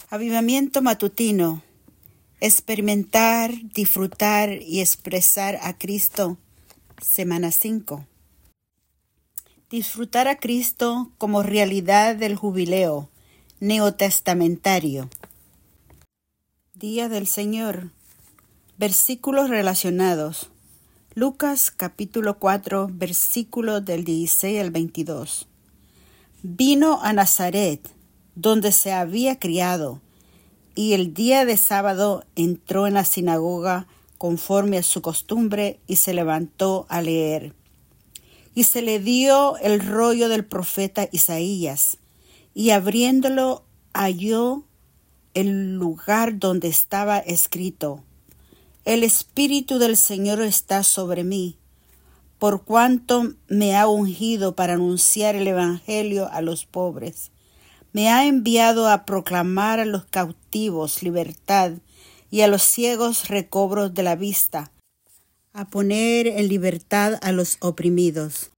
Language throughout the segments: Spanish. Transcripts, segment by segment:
Avivamiento matutino. Experimentar, disfrutar y expresar a Cristo. Semana 5. Disfrutar a Cristo como realidad del jubileo neotestamentario. Día del Señor. Versículos relacionados. Lucas capítulo 4, versículos del 16 al 22. Vino a Nazaret, donde se había criado, y el día de sábado entró en la sinagoga conforme a su costumbre y se levantó a leer. Y se le dio el rollo del profeta Isaías, y abriéndolo halló el lugar donde estaba escrito: El Espíritu del Señor está sobre mí, por cuanto me ha ungido para anunciar el Evangelio a los pobres. Me ha enviado a proclamar a los cautivos libertad y a los ciegos recobro de la vista, a poner en libertad a los oprimidos.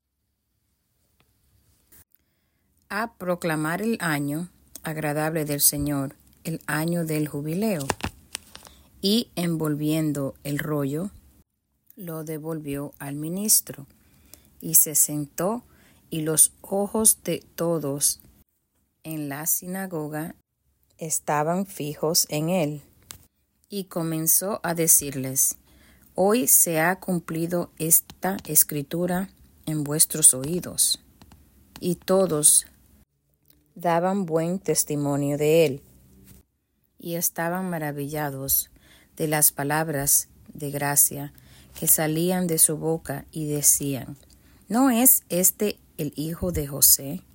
A proclamar el año agradable del Señor, el año del jubileo. Y envolviendo el rollo, lo devolvió al ministro, y se sentó, y los ojos de todos en la sinagoga estaban fijos en él. Y comenzó a decirles: Hoy se ha cumplido esta escritura en vuestros oídos. Y todos daban buen testimonio de él, y estaban maravillados de las palabras de gracia que salían de su boca, y decían: ¿No es este el hijo de José?